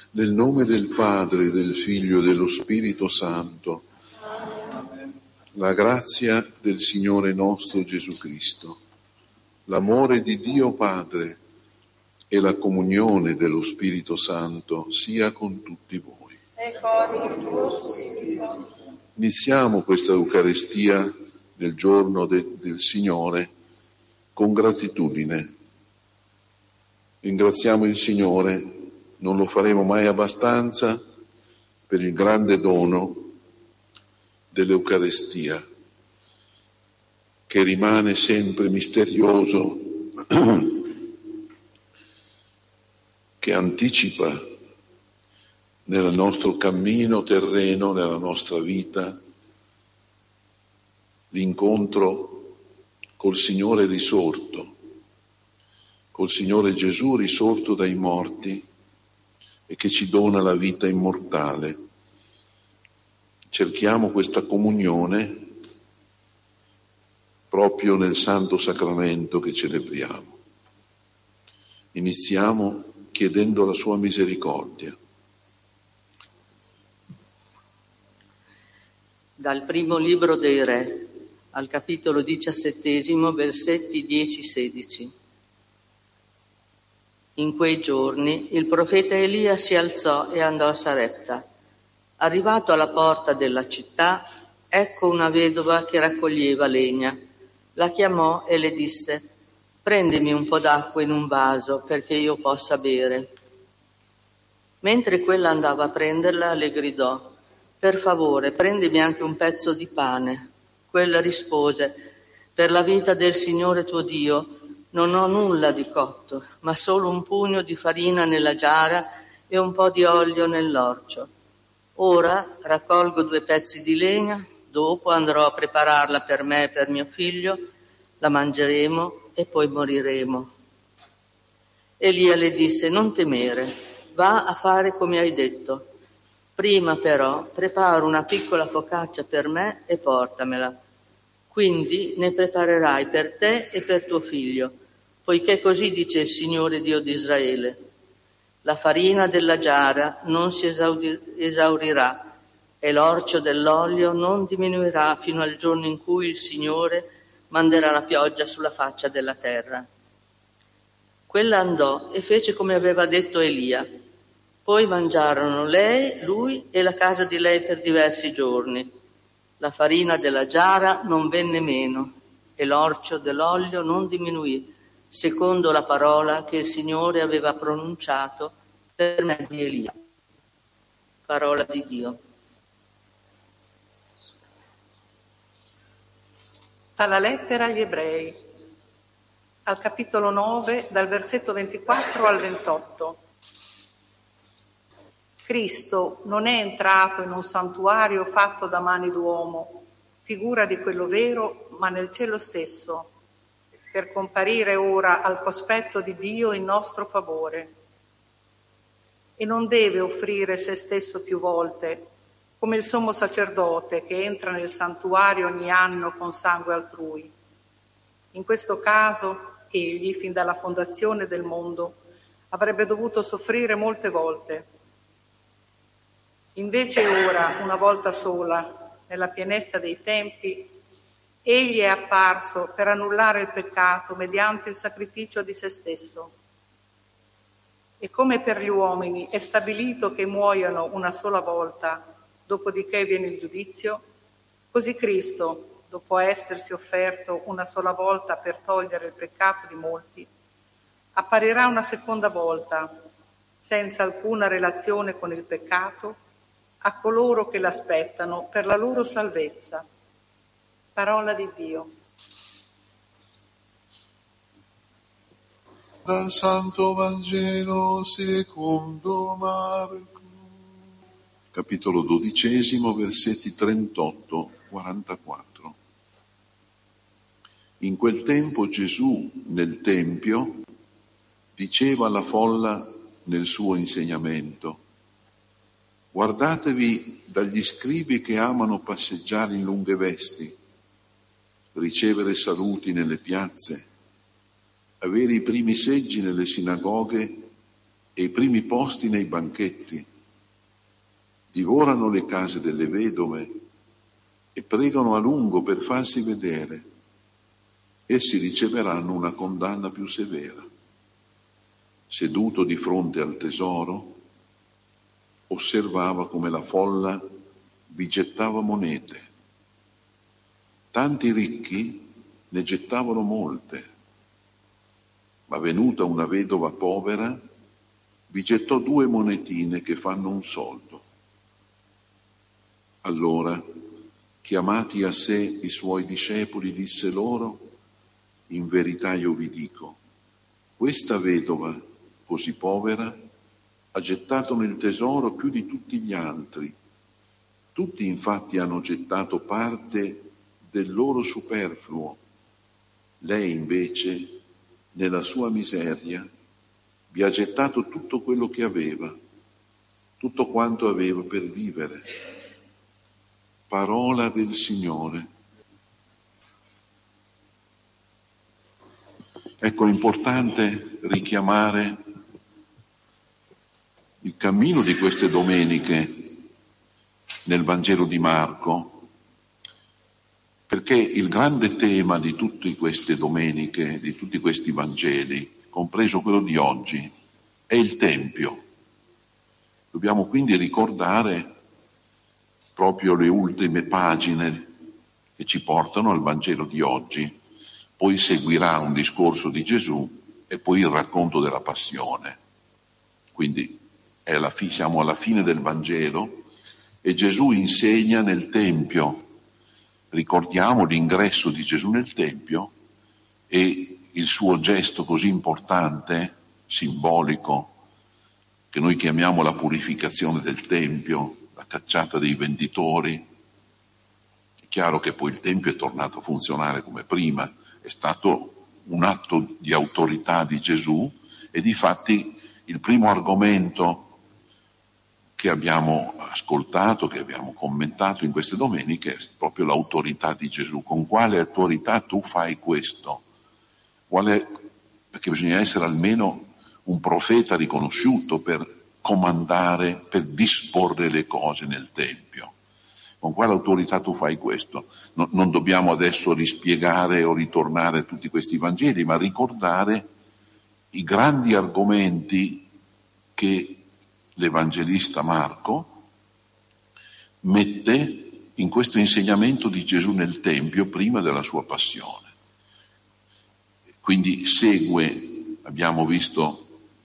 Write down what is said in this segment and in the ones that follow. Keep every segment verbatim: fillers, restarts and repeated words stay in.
Nel nome del Padre, del Figlio e dello Spirito Santo. La grazia del Signore nostro Gesù Cristo, l'amore di Dio Padre e la comunione dello Spirito Santo sia con tutti voi. E con il tuo spirito. Iniziamo questa Eucaristia del giorno de- del Signore con gratitudine. Ringraziamo il Signore, non lo faremo mai abbastanza, per il grande dono dell'Eucaristia, che rimane sempre misterioso, che anticipa nel nostro cammino terreno, nella nostra vita, l'incontro col Signore risorto, col Signore Gesù risorto dai morti e che ci dona la vita immortale. Cerchiamo questa comunione proprio nel Santo Sacramento che celebriamo. Iniziamo chiedendo la sua misericordia. Dal primo libro dei Re, al capitolo diciassettesimo, versetti dieci sedici. In quei giorni il profeta Elia si alzò e andò a Sarepta. Arrivato alla porta della città, ecco una vedova che raccoglieva legna. La chiamò e le disse: «Prendimi un po' d'acqua in un vaso perché io possa bere». Mentre quella andava a prenderla, le gridò: «Per favore, prendimi anche un pezzo di pane». Quella rispose: «Per la vita del Signore tuo Dio, non ho nulla di cotto, ma solo un pugno di farina nella giara e un po' di olio nell'orcio. Ora raccolgo due pezzi di legna, dopo andrò a prepararla per me e per mio figlio, la mangeremo e poi moriremo». Elia le disse: «Non temere, va a fare come hai detto. Prima però prepara una piccola focaccia per me e portamela. Quindi ne preparerai per te e per tuo figlio, poiché così dice il Signore Dio di Israele: la farina della giara non si esaurirà e l'orcio dell'olio non diminuirà fino al giorno in cui il Signore manderà la pioggia sulla faccia della terra». Quella andò e fece come aveva detto Elia. Poi mangiarono lei, lui e la casa di lei per diversi giorni. La farina della giara non venne meno e l'orcio dell'olio non diminuì, secondo la parola che il Signore aveva pronunciato per mezzo di Elia. Parola di Dio. Dalla lettera agli Ebrei, al capitolo nove, dal versetto ventiquattro al ventotto. Cristo non è entrato in un santuario fatto da mani d'uomo, figura di quello vero, ma nel cielo stesso, per comparire ora al cospetto di Dio in nostro favore. E non deve offrire se stesso più volte, come il sommo sacerdote che entra nel santuario ogni anno con sangue altrui. In questo caso, egli, fin dalla fondazione del mondo, avrebbe dovuto soffrire molte volte. Invece ora, una volta sola, nella pienezza dei tempi, egli è apparso per annullare il peccato mediante il sacrificio di se stesso. E come per gli uomini è stabilito che muoiano una sola volta, dopodiché viene il giudizio, così Cristo, dopo essersi offerto una sola volta per togliere il peccato di molti, apparirà una seconda volta, senza alcuna relazione con il peccato, a coloro che l'aspettano per la loro salvezza. Parola di Dio. Dal Santo Vangelo secondo Marco, capitolo dodicesimo, versetti trentotto quarantaquattro. In quel tempo Gesù nel Tempio diceva alla folla nel suo insegnamento: guardatevi dagli scribi che amano passeggiare in lunghe vesti, ricevere saluti nelle piazze, avere i primi seggi nelle sinagoghe e i primi posti nei banchetti, divorano le case delle vedove e pregano a lungo per farsi vedere. Essi riceveranno una condanna più severa. Seduto di fronte al tesoro, osservava come la folla vi gettava monete. Tanti ricchi ne gettavano molte, ma venuta una vedova povera, vi gettò due monetine che fanno un soldo. Allora, chiamati a sé i suoi discepoli, disse loro: in verità io vi dico, questa vedova così povera ha gettato nel tesoro più di tutti gli altri. Tutti infatti hanno gettato parte del loro superfluo. Lei invece, nella sua miseria, vi ha gettato tutto quello che aveva, tutto quanto aveva per vivere. Parola del Signore. Ecco, è importante richiamare il cammino di queste domeniche nel Vangelo di Marco, perché il grande tema di tutte queste domeniche, di tutti questi Vangeli, compreso quello di oggi, è il Tempio. Dobbiamo quindi ricordare proprio le ultime pagine che ci portano al Vangelo di oggi. Poi seguirà un discorso di Gesù e poi il racconto della Passione. Quindi è alla fi- siamo alla fine del Vangelo e Gesù insegna nel Tempio. Ricordiamo l'ingresso di Gesù nel Tempio e il suo gesto così importante, simbolico, che noi chiamiamo la purificazione del Tempio, la cacciata dei venditori. È chiaro che poi il Tempio è tornato a funzionare come prima, è stato un atto di autorità di Gesù e difatti il primo argomento che abbiamo ascoltato, che abbiamo commentato in queste domeniche è proprio l'autorità di Gesù. Con quale autorità tu fai questo? Quale... Perché bisogna essere almeno un profeta riconosciuto per comandare, per disporre le cose nel Tempio. Con quale autorità tu fai questo? No, non dobbiamo adesso rispiegare o ritornare a tutti questi Vangeli, ma ricordare i grandi argomenti che l'Evangelista Marco mette in questo insegnamento di Gesù nel Tempio prima della sua passione. Quindi segue, abbiamo visto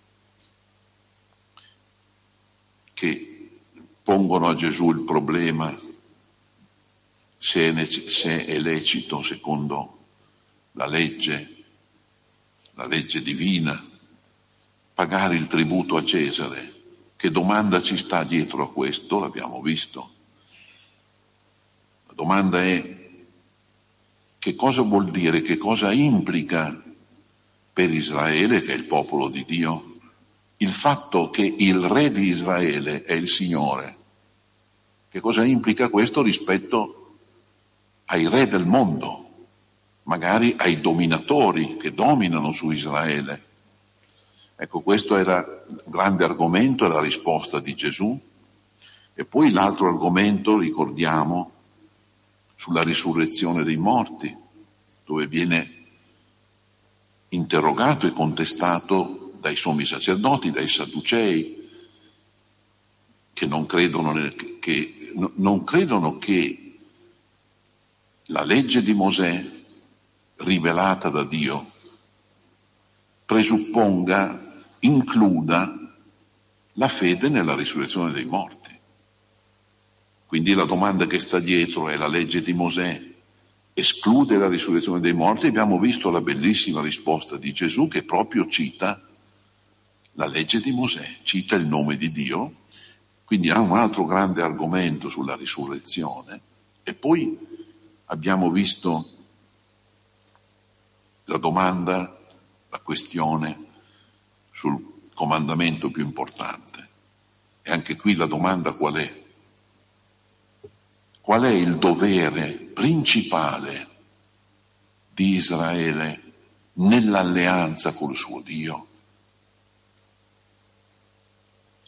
che pongono a Gesù il problema se è, nece- se è lecito secondo la legge, la legge divina, pagare il tributo a Cesare. Che domanda ci sta dietro a questo? L'abbiamo visto. La domanda è: che cosa vuol dire, che cosa implica per Israele, che è il popolo di Dio, il fatto che il re di Israele è il Signore? Che cosa implica questo rispetto ai re del mondo, magari ai dominatori che dominano su Israele? Ecco, questo era il grande argomento e la risposta di Gesù. E poi l'altro argomento, ricordiamo, sulla risurrezione dei morti, dove viene interrogato e contestato dai sommi sacerdoti, dai sadducei, che non credono, nel, che, non credono che la legge di Mosè, rivelata da Dio, presupponga, includa la fede nella risurrezione dei morti. Quindi la domanda che sta dietro è: la legge di Mosè esclude la risurrezione dei morti? Abbiamo visto la bellissima risposta di Gesù, che proprio cita la legge di Mosè, cita il nome di Dio, quindi ha un altro grande argomento sulla risurrezione. E poi abbiamo visto la domanda, la questione sul comandamento più importante. E anche qui la domanda qual è? Qual è il dovere principale di Israele nell'alleanza col suo Dio?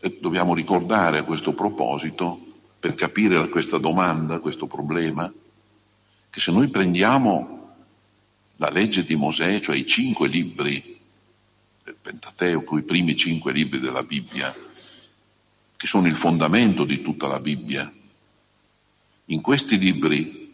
E dobbiamo ricordare a questo proposito, per capire questa domanda, questo problema, che se noi prendiamo la legge di Mosè, cioè i cinque libri del Pentateuco, i primi cinque libri della Bibbia, che sono il fondamento di tutta la Bibbia, in questi libri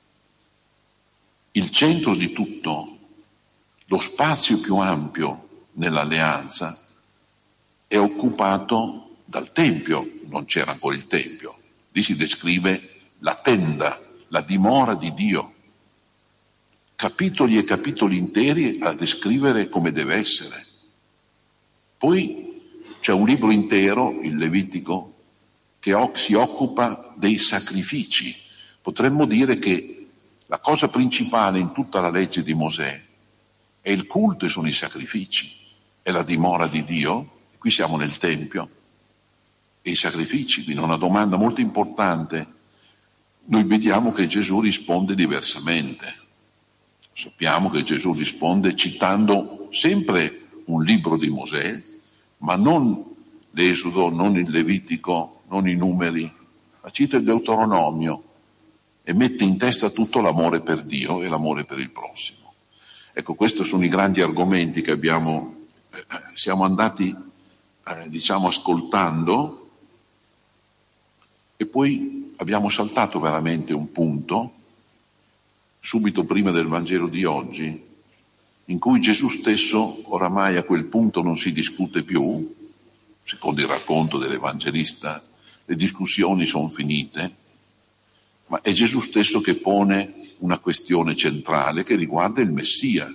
il centro di tutto, lo spazio più ampio nell'alleanza è occupato dal Tempio. Non c'era ancora il Tempio, lì si descrive la tenda, la dimora di Dio, capitoli e capitoli interi a descrivere come deve essere. Poi c'è un libro intero, il Levitico, che si occupa dei sacrifici. Potremmo dire che la cosa principale in tutta la legge di Mosè è il culto e sono i sacrifici, è la dimora di Dio. Qui siamo nel Tempio e i sacrifici, quindi una domanda molto importante. Noi vediamo che Gesù risponde diversamente. Sappiamo che Gesù risponde citando sempre un libro di Mosè, ma non l'Esodo, non il Levitico, non i Numeri, ma cita il Deuteronomio e mette in testa tutto l'amore per Dio e l'amore per il prossimo. Ecco, questi sono i grandi argomenti che abbiamo, eh, siamo andati, eh, diciamo, ascoltando, e poi abbiamo saltato veramente un punto, subito prima del Vangelo di oggi, in cui Gesù stesso, oramai a quel punto non si discute più, secondo il racconto dell'Evangelista, le discussioni sono finite, ma è Gesù stesso che pone una questione centrale che riguarda il Messia.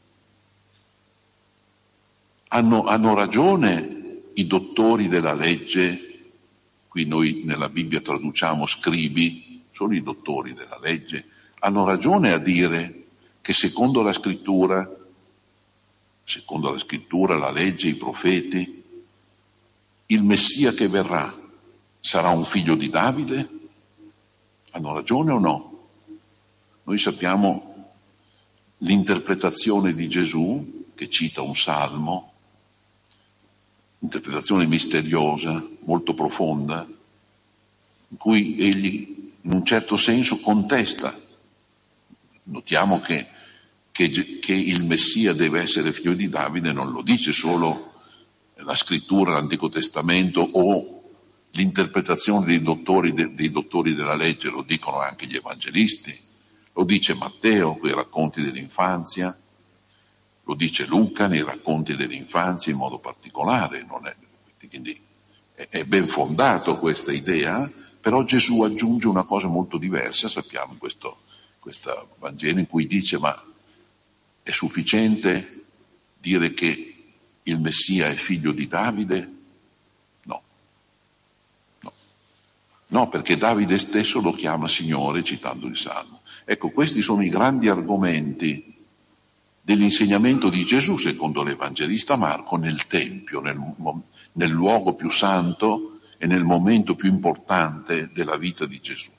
Hanno, hanno ragione i dottori della legge, qui noi nella Bibbia traduciamo scribi, sono i dottori della legge, hanno ragione a dire che secondo la scrittura, secondo la scrittura, la legge, i profeti, il Messia che verrà sarà un figlio di Davide? Hanno ragione o no? Noi sappiamo l'interpretazione di Gesù, che cita un salmo, interpretazione misteriosa, molto profonda, in cui egli in un certo senso contesta. Notiamo che, che, che il Messia deve essere figlio di Davide non lo dice solo la scrittura, l'Antico Testamento o l'interpretazione dei dottori, de, dei dottori della legge, lo dicono anche gli evangelisti, lo dice Matteo con i racconti dell'infanzia, lo dice Luca nei racconti dell'infanzia in modo particolare, non è, quindi è, è ben fondato questa idea, però Gesù aggiunge una cosa molto diversa, sappiamo in questo, questo Vangelo in cui dice ma è sufficiente dire che il Messia è figlio di Davide? No, no, no, perché Davide stesso lo chiama Signore citando il Salmo. Ecco, questi sono i grandi argomenti dell'insegnamento di Gesù secondo l'Evangelista Marco nel Tempio, nel, nel luogo più santo e nel momento più importante della vita di Gesù.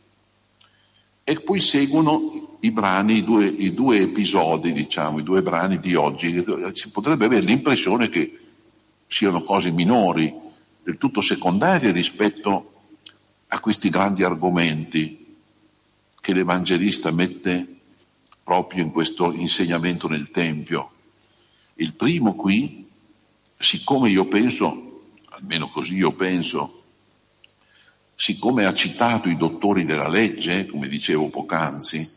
E poi seguono i brani, i due, i due episodi, diciamo, i due brani di oggi. Si potrebbe avere l'impressione che siano cose minori, del tutto secondarie rispetto a questi grandi argomenti che l'Evangelista mette proprio in questo insegnamento nel Tempio. Il primo qui, siccome io penso, almeno così io penso, siccome ha citato i dottori della legge, come dicevo poc'anzi,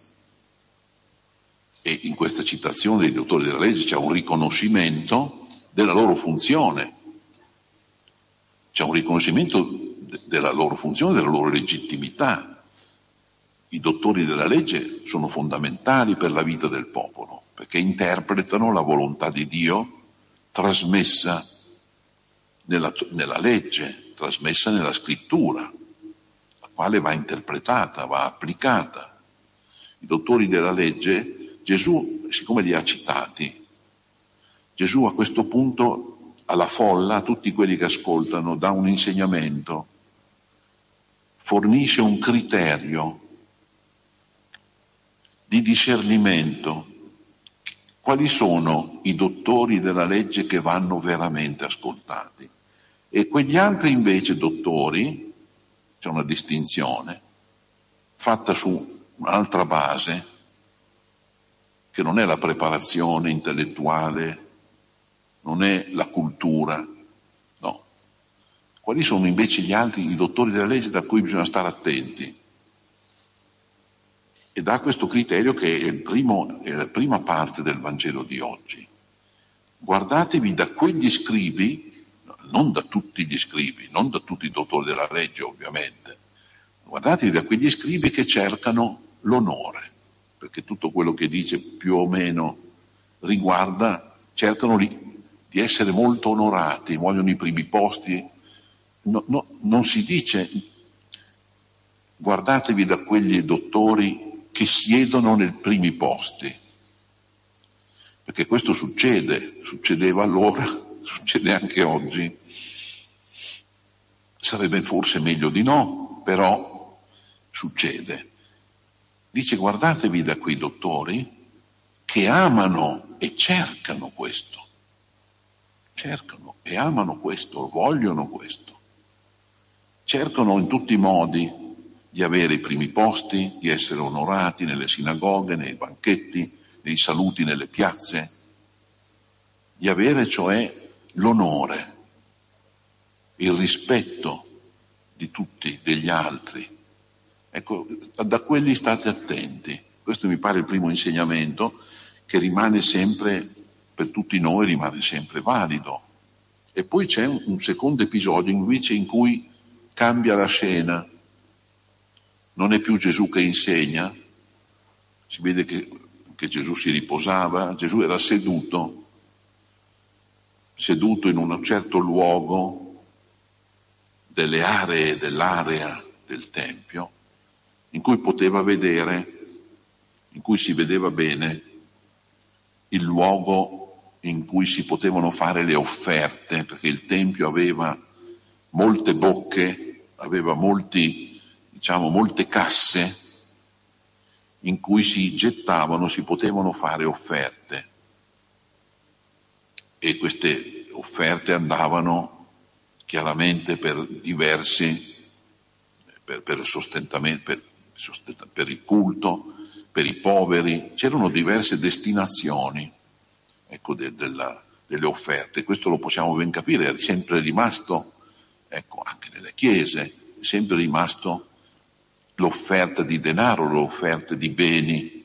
e in questa citazione dei dottori della legge c'è un riconoscimento della loro funzione, c'è un riconoscimento de- della loro funzione, della loro legittimità. I dottori della legge sono fondamentali per la vita del popolo, perché interpretano la volontà di Dio trasmessa nella, nella legge, trasmessa nella scrittura, la quale va interpretata, va applicata. I dottori della legge, Gesù, siccome li ha citati, Gesù a questo punto alla folla, a tutti quelli che ascoltano, dà un insegnamento, fornisce un criterio di discernimento. Quali sono i dottori della legge che vanno veramente ascoltati? E quegli altri invece dottori, c'è una distinzione, fatta su un'altra base, che non è la preparazione intellettuale, non è la cultura, no. Quali sono invece gli altri, i dottori della legge da cui bisogna stare attenti? E da questo criterio che è, il primo, è la prima parte del Vangelo di oggi. Guardatevi da quegli scribi, non da tutti gli scribi, non da tutti i dottori della legge ovviamente, guardatevi da quegli scribi che cercano l'onore, perché tutto quello che dice più o meno riguarda, cercano di, di essere molto onorati, vogliono i primi posti. No, no, non si dice guardatevi da quegli dottori che siedono nei primi posti, perché questo succede, succedeva allora, succede anche oggi. Sarebbe forse meglio di no, però succede. Dice guardatevi da quei dottori che amano e cercano questo, cercano e amano questo, vogliono questo, cercano in tutti i modi di avere i primi posti, di essere onorati nelle sinagoghe, nei banchetti, nei saluti nelle piazze, di avere cioè l'onore, il rispetto di tutti, degli altri. Ecco, da quelli state attenti. Questo mi pare il primo insegnamento che rimane sempre, per tutti noi rimane sempre valido. E poi c'è un, un secondo episodio invece in cui cambia la scena. Non è più Gesù che insegna, si vede che, che Gesù si riposava, Gesù era seduto, seduto in un certo luogo delle aree, dell'area del Tempio, in cui poteva vedere, in cui si vedeva bene il luogo in cui si potevano fare le offerte, perché il Tempio aveva molte bocche, aveva molti, diciamo, molte casse in cui si gettavano, si potevano fare offerte. E queste offerte andavano chiaramente per diversi, per, per sostentamento, per, per il culto, per i poveri, c'erano diverse destinazioni, ecco, de, della, delle offerte. Questo lo possiamo ben capire, è sempre rimasto, ecco, anche nelle chiese, è sempre rimasto l'offerta di denaro, l'offerta di beni.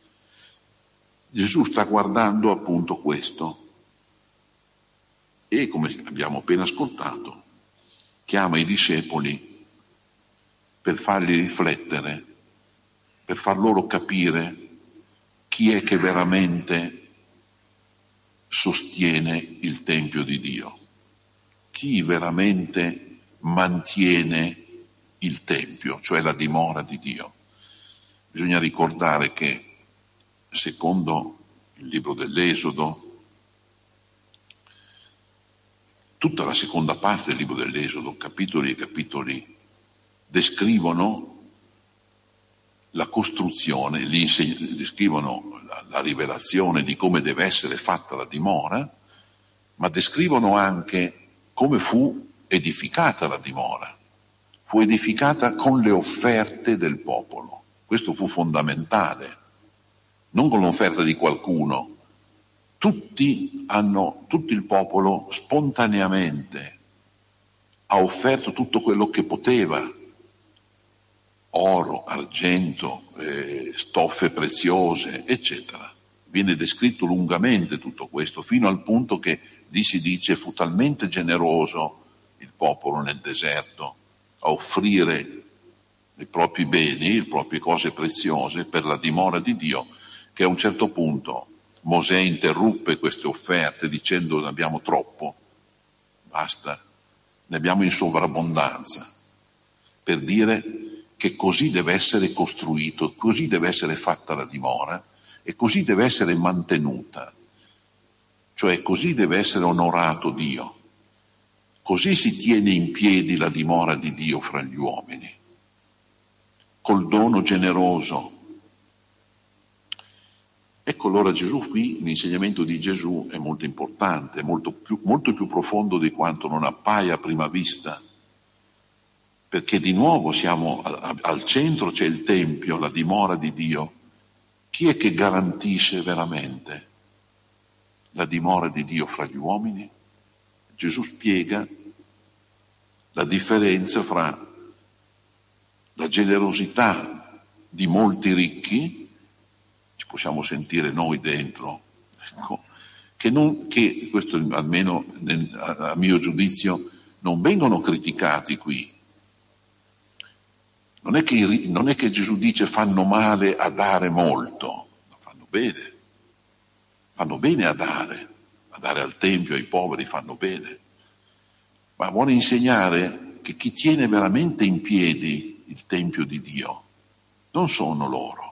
Gesù sta guardando appunto questo e, come abbiamo appena ascoltato, chiama i discepoli per farli riflettere, per far loro capire chi è che veramente sostiene il Tempio di Dio, chi veramente mantiene il Tempio, cioè la dimora di Dio. Bisogna ricordare che, secondo il libro dell'Esodo, tutta la seconda parte del libro dell'Esodo, capitoli e capitoli, descrivono la costruzione, descrivono la, la rivelazione di come deve essere fatta la dimora, ma descrivono anche come fu edificata la dimora. Fu edificata con le offerte del popolo. Questo fu fondamentale, non con l'offerta di qualcuno. Tutti hanno, tutto il popolo spontaneamente ha offerto tutto quello che poteva, oro, argento, eh, stoffe preziose, eccetera. Viene descritto lungamente tutto questo, fino al punto che lì si dice fu talmente generoso il popolo nel deserto a offrire i propri beni, le proprie cose preziose per la dimora di Dio, che a un certo punto Mosè interruppe queste offerte dicendo: ne abbiamo troppo, basta, ne abbiamo in sovrabbondanza, per dire che così deve essere costruito, così deve essere fatta la dimora e così deve essere mantenuta, cioè così deve essere onorato Dio. Così si tiene in piedi la dimora di Dio fra gli uomini, col dono generoso. Ecco, allora Gesù qui, l'insegnamento di Gesù è molto importante, molto più, molto più profondo di quanto non appaia a prima vista, perché di nuovo siamo al centro, c'è il Tempio, la dimora di Dio. Chi è che garantisce veramente la dimora di Dio fra gli uomini? Gesù spiega la differenza fra la generosità di molti ricchi, ci possiamo sentire noi dentro, ecco, che, non, che questo almeno nel, a mio giudizio non vengono criticati qui. Non è, che, non è che Gesù dice fanno male a dare molto, ma fanno bene, fanno bene a dare, a dare al Tempio, ai poveri fanno bene, ma vuole insegnare che chi tiene veramente in piedi il Tempio di Dio non sono loro,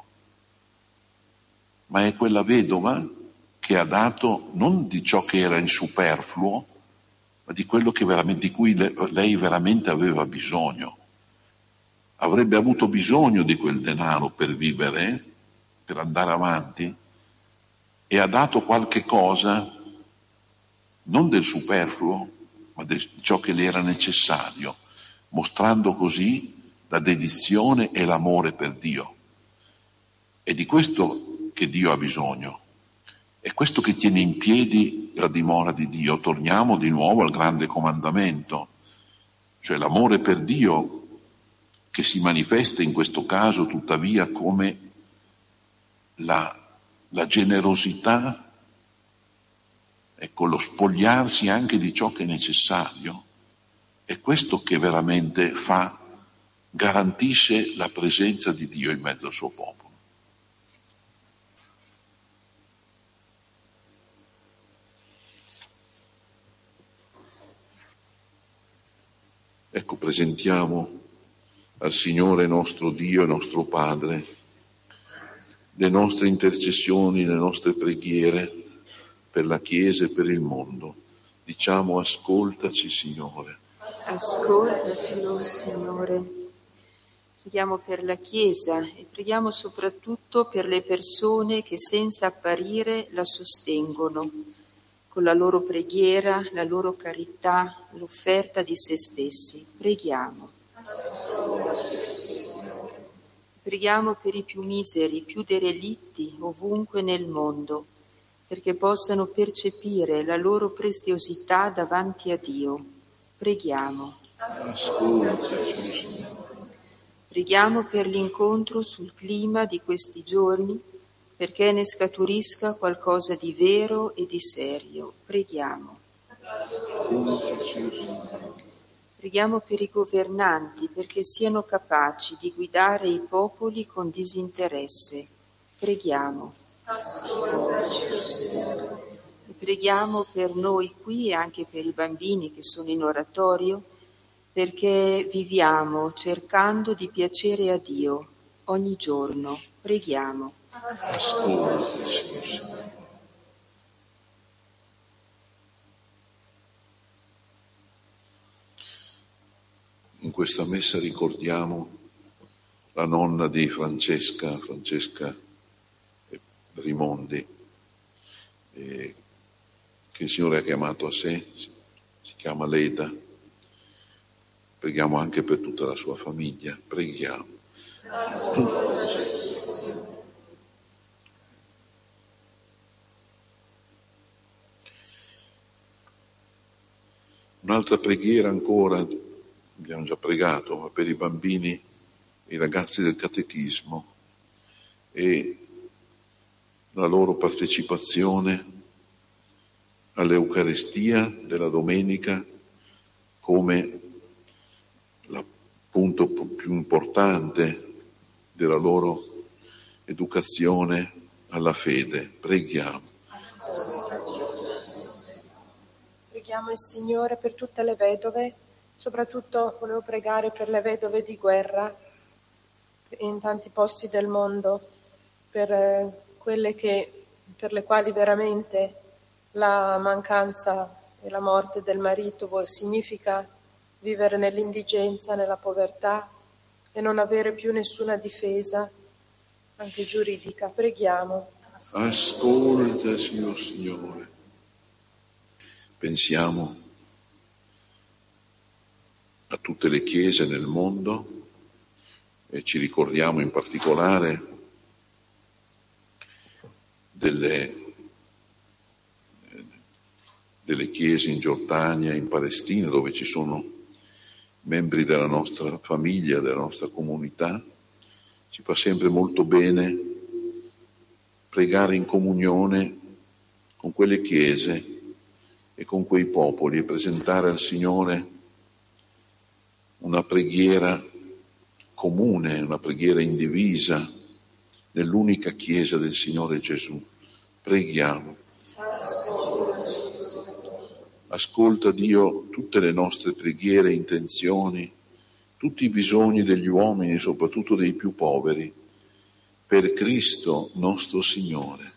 ma è quella vedova che ha dato non di ciò che era in superfluo, ma di quello che veramente, di cui lei veramente aveva bisogno. Avrebbe avuto bisogno di quel denaro per vivere, per andare avanti, e ha dato qualche cosa, non del superfluo, ma di ciò che le era necessario, mostrando così la dedizione e l'amore per Dio. È di questo che Dio ha bisogno, è questo che tiene in piedi la dimora di Dio. Torniamo di nuovo al grande comandamento, cioè l'amore per Dio, che si manifesta in questo caso tuttavia come la, la generosità, ecco, lo spogliarsi anche di ciò che è necessario. È questo che veramente fa, garantisce la presenza di Dio in mezzo al suo popolo. Ecco, presentiamo al Signore nostro Dio e nostro Padre le nostre intercessioni, le nostre preghiere per la Chiesa e per il mondo. Diciamo: ascoltaci, Signore. Ascoltaci, oh Signore. Preghiamo per la Chiesa e preghiamo soprattutto per le persone che senza apparire la sostengono, con la loro preghiera, la loro carità, l'offerta di se stessi. Preghiamo. Preghiamo per i più miseri, più derelitti ovunque nel mondo, perché possano percepire la loro preziosità davanti a Dio. Preghiamo. Preghiamo per l'incontro sul clima di questi giorni, perché ne scaturisca qualcosa di vero e di serio. Preghiamo. Preghiamo per i governanti, perché siano capaci di guidare i popoli con disinteresse. Preghiamo. E preghiamo per noi qui e anche per i bambini che sono in oratorio, perché viviamo cercando di piacere a Dio ogni giorno. Preghiamo. In questa messa ricordiamo la nonna di Francesca, Francesca Rimondi, eh, che il Signore ha chiamato a sé, si chiama Leda. Preghiamo anche per tutta la sua famiglia, preghiamo. Un'altra preghiera ancora, abbiamo già pregato, ma per i bambini e i ragazzi del catechismo e la loro partecipazione all'Eucaristia della domenica come il punto più importante della loro educazione alla fede. Preghiamo. Preghiamo il Signore per tutte le vedove, soprattutto volevo pregare per le vedove di guerra in tanti posti del mondo, per quelle che, per le quali veramente la mancanza e la morte del marito significa vivere nell'indigenza, nella povertà e non avere più nessuna difesa, anche giuridica. Preghiamo. Ascoltaci, o Signore. Pensiamo a tutte le chiese nel mondo e ci ricordiamo in particolare delle, delle chiese in Giordania, in Palestina, dove ci sono membri della nostra famiglia, della nostra comunità. Ci fa sempre molto bene pregare in comunione con quelle chiese e con quei popoli e presentare al Signore una preghiera comune, una preghiera indivisa nell'unica Chiesa del Signore Gesù. Preghiamo. Ascolta, Dio, tutte le nostre preghiere e intenzioni, tutti i bisogni degli uomini, soprattutto dei più poveri, per Cristo nostro Signore.